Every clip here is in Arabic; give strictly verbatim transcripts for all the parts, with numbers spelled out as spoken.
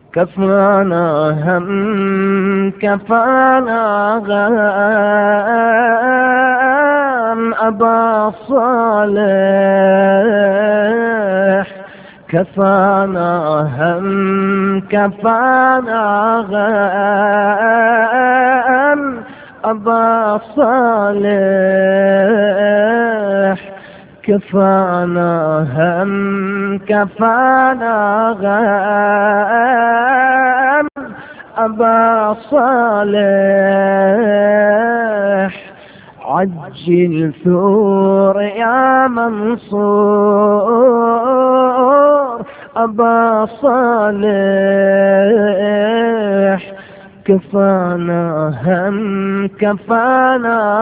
كفانا هم كفانا غم أبا صالح، كفانا هم كفانا غم أبا صالح، كفانا هم كفانا غم أبا صالح، عجل ثور يا منصور أبا صالح، كفانا هم كفانا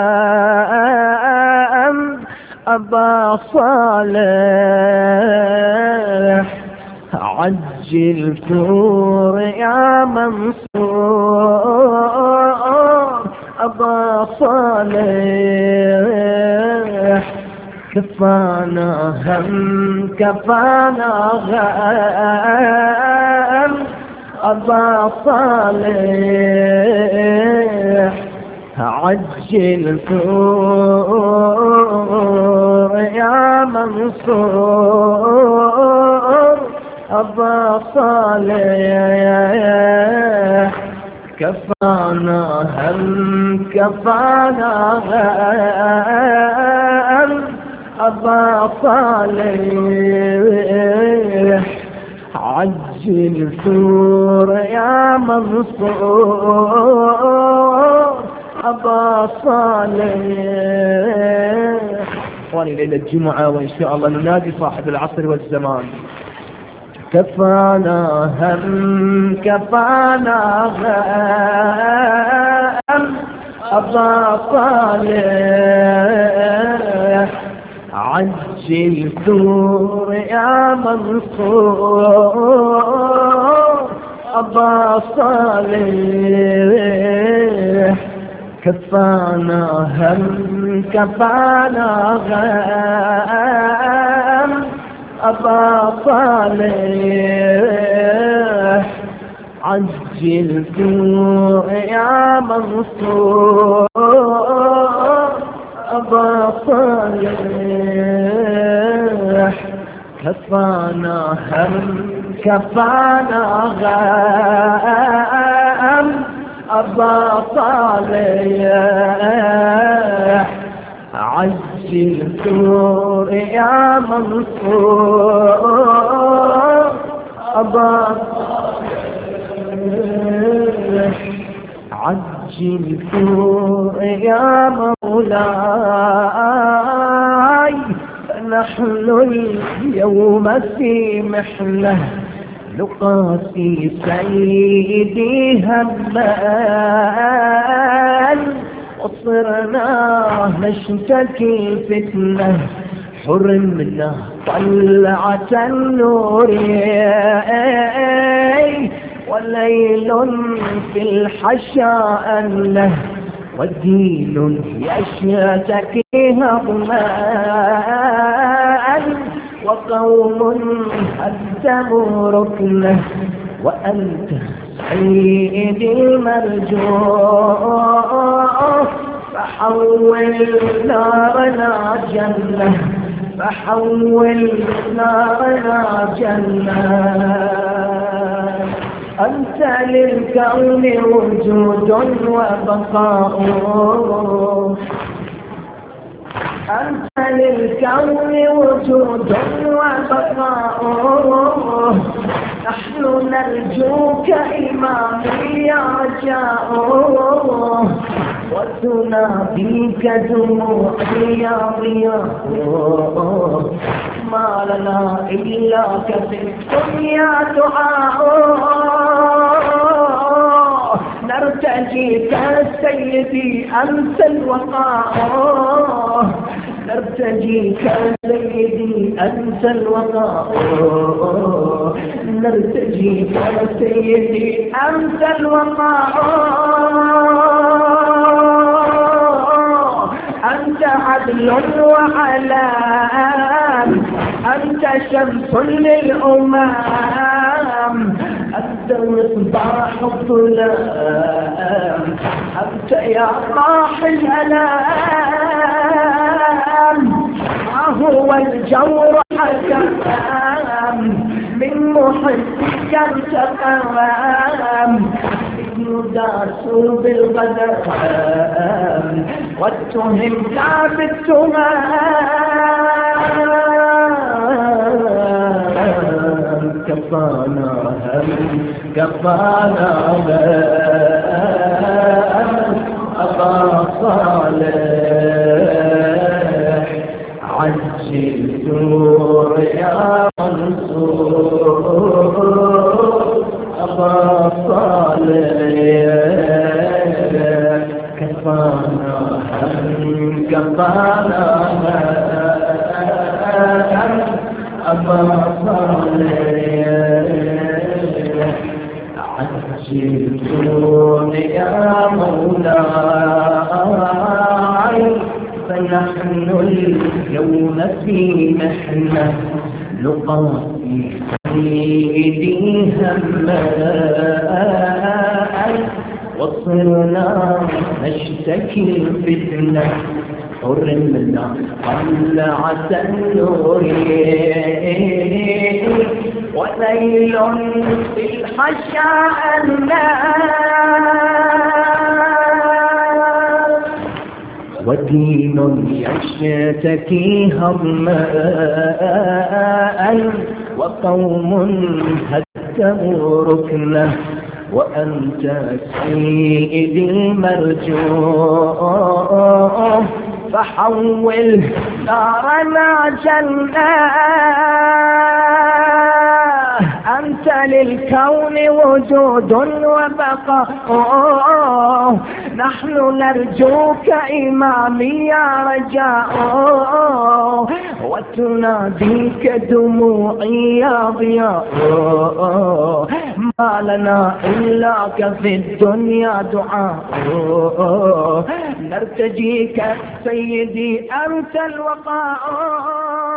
غم أبا صالح، عجل ثور يا منصور أبا صالح، كفانا هم كفانا غم أبا صالح، عجل ثور يا منصور أبا صالح، كفانا هم كفانا غم أبا صالح، عجل ثور يا منصور أبا صالح. إخواني ليلة الجمعة وإن شاء الله ننادي صاحب العصر والزمان. كفانا هم كفانا غم أبا صالح، عجل ثور يا منصور أبا صالح، كفانا هم كفانا غم أبا صالح، عجل ثور يا منصور أبا صالح، كفانا هم كفانا غم أبا صالح، عجل ثور يا منصور أبا صالح، عجل ثور يا مولاي، نحن اليوم في محنة نقاسي سيدي همان، وصرنا نشتكي فتنة حرمنا طلعة النور، وليل في الحشاء له والدين يشتكي هضمان، وقوم هدموا ركنه وأنت سيدي المرجو، فحول نارنا جنة فحول نارنا جنة، أنت للكون وجود وبقاء، أنت للكون وجود وبقاء، نحن نرجوك إمامي يا رجاء، وتناديك دموعي يا ضياء، ما لنا إلاك في الدنيا دعاء، نرتجيك سيدي أنت الوقاء، نرتجيك سيدي أنت الوقاء، نرتجيك سيدي أنت الوقاء، أنت عدل وعلام، أنت شمس للأمام، أنت أنت مصباح الظلام، أنت يا راح الألام، ما هو الجور حكام من محبك انتقام، داسوا بالغدام واتهمت بالتمام، كفانا هم كفانا هم أبا صالح عجلت يا منصور، أبا صالح كفانا هم كفانا هم أبا صالح عجلتون يا مولاي، فنحن اليوم في محنة نقاسي سيدي هماء، وصرنا نشتكي الفتنة حرمنا طلعة النور، وليل في الحشاء الناس، ودين يشتكي هرماء، وقوم هدموا ركنه، وأنت سيدي المرجو، فحول دارنا جنة، أنت للكون وجود وبقاء، نحن نرجوك إمامي يا رجاء، وتناديك دموعي يا ضياء، ما لنا إلاك في الدنيا دعاء، نرتجيك سيدي أنت الوقاء.